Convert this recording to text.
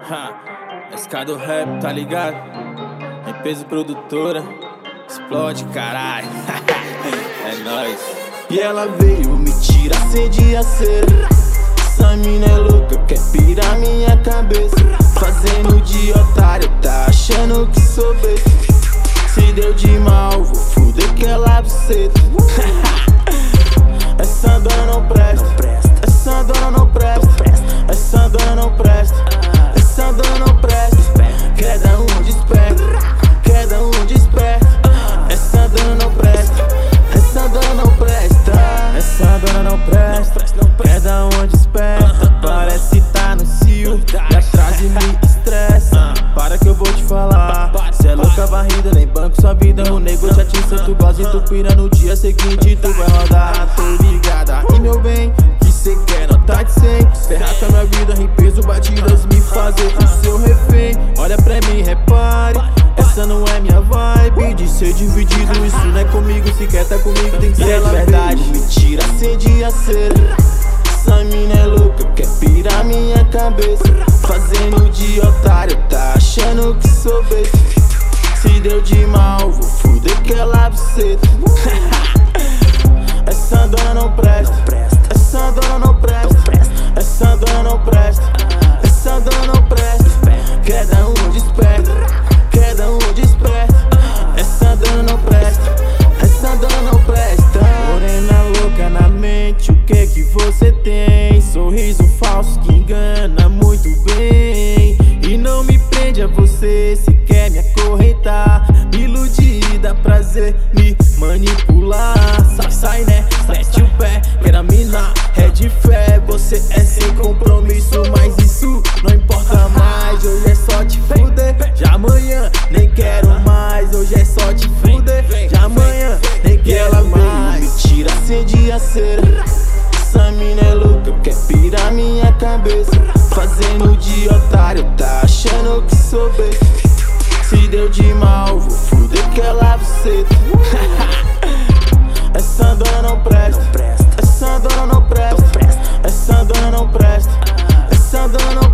SK do rap, tá ligado? Em peso produtora, explode, caralho. É nóis. E ela veio me tirar sem dia cera. Essa mina é louca, quer pirar minha cabeça. Fazendo de otário, tá achando que sou besta. Se deu de mal, vou fuder aquela buceta. Essa dona não presta, essa dona não presta, essa dona não presta, essa dona não presta. Cada um desperta, cada um desperta. Essa dona não presta, essa dona não presta, essa dona não presta. Cada um desperta, parece tá no cio e atrás e me estressa. Para que eu vou te falar, cê é louca varrida, nem banco sua vida. O nego te atiça, tu goza e tu pira. No dia seguinte tu vai rodar, tô ligada. E meu bem, que cê quer nota de 100. Ferrar com a minha vida em peso, batidas, me fazer o seu refém. Olha pra mim, repare, essa não é minha vibe de ser dividido. Isso não é comigo, se quer tá comigo tem que ser de verdade. Me tira sem dia cera. Essa mina é louca, quer pirar minha cabeça. Fazendo de otário, tá achando que sou besta. Se deu de mal, vou fuder aquela buceta. Essa dona não presta, essa dona não presta, essa dona não presta, essa dona não presta. Cada um desperta, cada um desperta. Essa dona não presta, essa dona não presta. Morena louca na mente, o que você tem? Sorriso falso que engana muito bem. E não me prende a você, se quer me acorrentar. Me iludir, dá prazer, me manipular. Sai né, mete o pé, queira mina, é de fé. Você é sem compromisso, mas isso não importa mais. Hoje é só te fuder, já amanhã nem quero mais. Hoje é só te fuder, já amanhã nem quero mais. Me tira sem dia cera. Essa mina é louca, quer pirar minha cabeça. Fazendo de otário, tá achando que sou besta. Se deu de mal, vou fuder aquela buceta. Essa dona não presta, essa dona não presta, essa dona não presta, essa dona não